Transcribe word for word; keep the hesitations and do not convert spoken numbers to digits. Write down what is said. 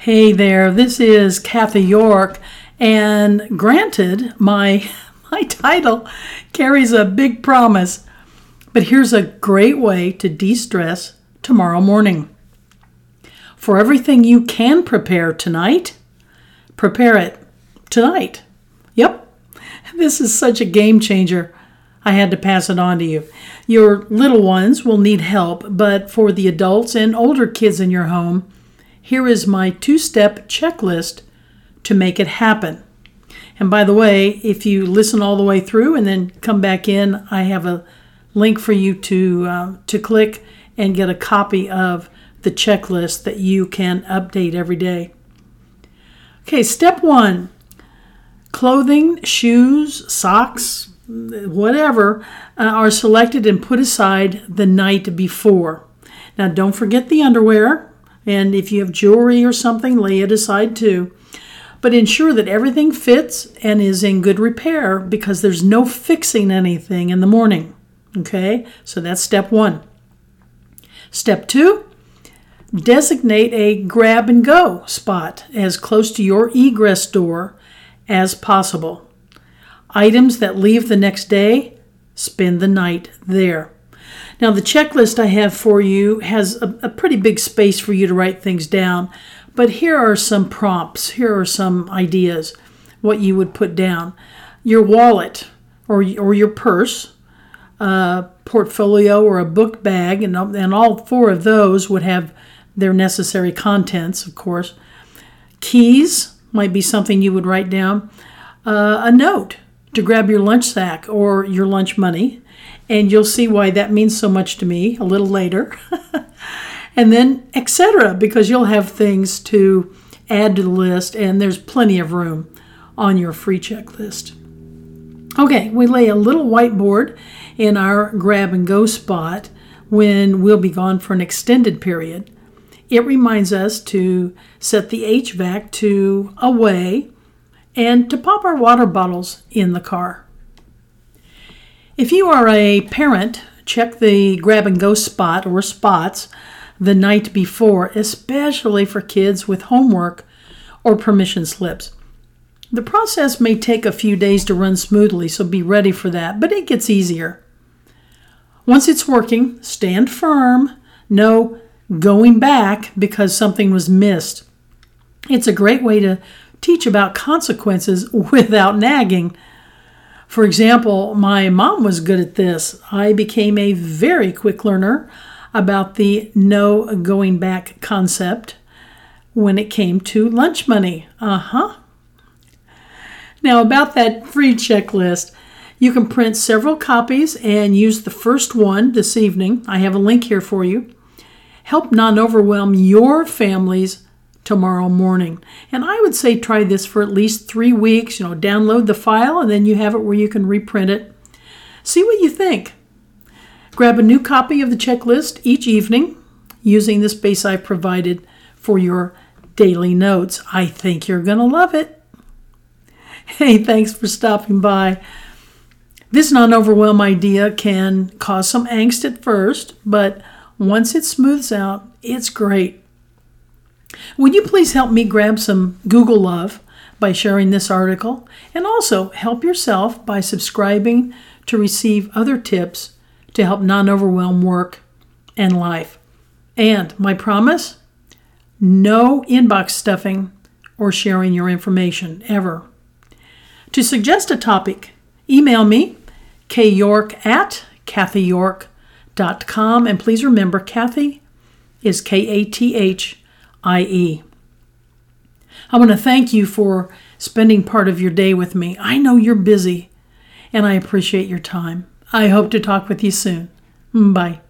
Hey there, this is Kathy York, and granted, my my title carries a big promise, but here's a great way to de-stress tomorrow morning. For everything you can prepare tonight, prepare it tonight. Yep, this is such a game changer. I had to pass it on to you. Your little ones will need help, but for the adults and older kids in your home, here is my two-step checklist to make it happen. And by the way, if you listen all the way through and then come back in, I have a link for you to uh, to click and get a copy of the checklist that you can update every day. Okay, step one, clothing, shoes, socks, whatever, uh, are selected and put aside the night before. Now, don't forget the underwear. And if you have jewelry or something, lay it aside too. But ensure that everything fits and is in good repair because there's no fixing anything in the morning. Okay, so that's step one. Step two, designate a grab and go spot as close to your egress door as possible. Items that leave the next day, spend the night there. Now, the checklist I have for you has a, a pretty big space for you to write things down, but here are some prompts. Here are some ideas, what you would put down. Your wallet or, or your purse, a portfolio or a book bag, and, and all four of those would have their necessary contents, of course. Keys might be something you would write down. Uh, a note to grab your lunch sack or your lunch money. And you'll see why that means so much to me a little later. And then et cetera, because you'll have things to add to the list, and there's plenty of room on your free checklist. Okay, we lay a little whiteboard in our grab and go spot when we'll be gone for an extended period. It reminds us to set the H V A C to away and to pop our water bottles in the car. If you are a parent, check the grab and go spot or spots the night before, especially for kids with homework or permission slips. The process may take a few days to run smoothly, so be ready for that, but it gets easier. Once it's working, stand firm. No going back because something was missed. It's a great way to teach about consequences without nagging. For example, my mom was good at this. I became a very quick learner about the no going back concept when it came to lunch money. Uh-huh. Now, about that free checklist, you can print several copies and use the first one this evening. I have a link here for you. Help non-overwhelm your families tomorrow morning. And I would say try this for at least three weeks. You know, download the file and then you have it where you can reprint it. See what you think. Grab a new copy of the checklist each evening using the space I provided for your daily notes. I think you're going to love it. Hey, thanks for stopping by. This non-overwhelm idea can cause some angst at first, but once it smooths out, it's great. Would you please help me grab some Google love by sharing this article, and also help yourself by subscribing to receive other tips to help non-overwhelm work and life. And my promise, no inbox stuffing or sharing your information ever. To suggest a topic, email me, kyork at kathy york dot com, and please remember Kathy is K A T H I E. I want to thank you for spending part of your day with me. I know you're busy, and I appreciate your time. I hope to talk with you soon. Bye.